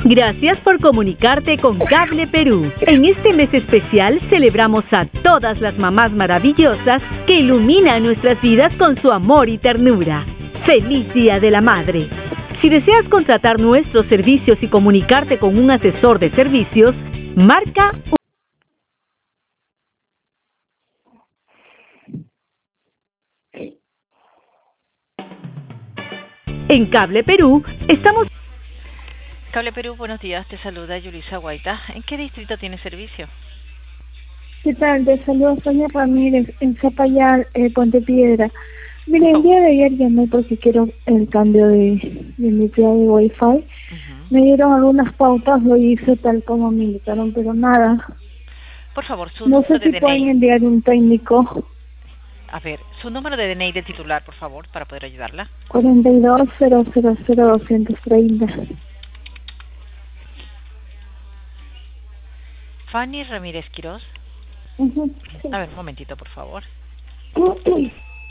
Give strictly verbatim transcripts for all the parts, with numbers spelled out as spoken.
Gracias por comunicarte con Cable Perú. En este mes especial celebramos a todas las mamás maravillosas que iluminan nuestras vidas con su amor y ternura. ¡Feliz Día de la Madre! Si deseas contratar nuestros servicios y comunicarte con un asesor de servicios, marca uno. En Cable Perú estamos... Cable Perú, buenos días, te saluda Yulisa Guaita. ¿En qué distrito tiene servicio? ¿Qué tal? Te saluda Sonia Ramírez en Zapallar, eh, Puente Piedra. Mire, el día de ayer llamé porque quiero el cambio de, de mi plan de Wi-Fi. Uh-huh. Me dieron algunas pautas, lo hice tal como me indicaron, pero nada. Por favor, su no número sé de si D N I. pueden enviar un técnico. A ver, su número de D N I de titular, por favor, para poder ayudarla. cuarenta y dos cero cero cero doscientos treinta. Fanny Ramírez Quiroz. Uh-huh, sí. A ver, un momentito, por favor. Uh-huh.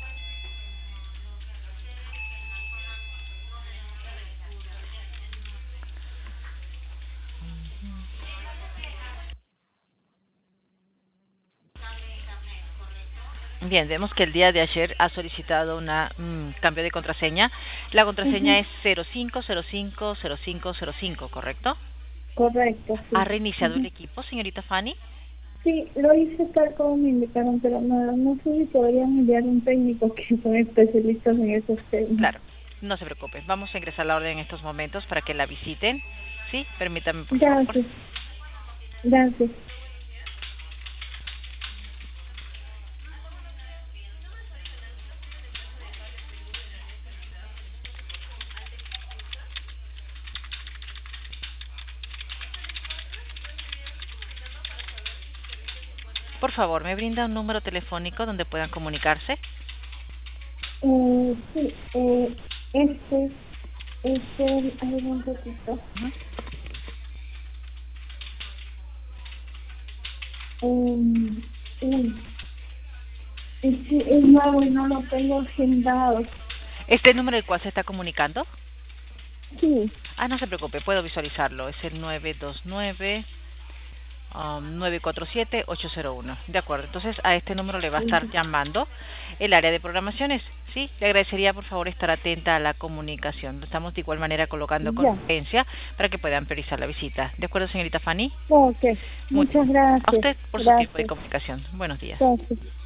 Bien, vemos que el día de ayer ha solicitado un mmm, cambio de contraseña. La contraseña uh-huh. es cero cinco cero cinco cero cinco cero cinco, ¿correcto? Correcto, sí. ¿Ha reiniciado uh-huh. el equipo, señorita Fanny? Sí, lo hice tal como me indicaron, pero no, no sé si podrían enviar un técnico que son especialistas en esos temas. Claro, no se preocupe. Vamos a ingresar la orden en estos momentos para que la visiten. Sí, permítame, por Gracias. favor. Gracias. Por favor, ¿me brinda un número telefónico donde puedan comunicarse? Eh, sí, eh, este es el... A ver, un poquito. Uh-huh. Um, uy, es que es nuevo y no lo tengo agendado. ¿Este número del cual se está comunicando? Sí. Ah, no se preocupe, puedo visualizarlo. Es el nueve dos nueve... Um, nueve cuatro siete ocho cero uno. De acuerdo, entonces a este número le va a estar uh-huh. llamando el área de programaciones. Sí, le agradecería por favor estar atenta a la comunicación. Lo estamos de igual manera colocando con urgencia para que puedan priorizar la visita. ¿De acuerdo, señorita Fanny? Ok, muchas gracias. A usted por gracias. su tiempo de comunicación. Buenos días. Gracias.